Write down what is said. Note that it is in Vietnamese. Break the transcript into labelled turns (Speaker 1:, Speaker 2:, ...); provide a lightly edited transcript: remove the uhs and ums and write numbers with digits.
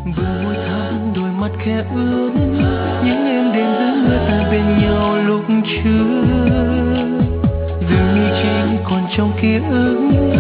Speaker 1: Bờ môi thắm đôi mắt khẽ ướt, những em đêm dưới mưa ta bên nhau lúc trước, dường như chỉ còn trong ký ức.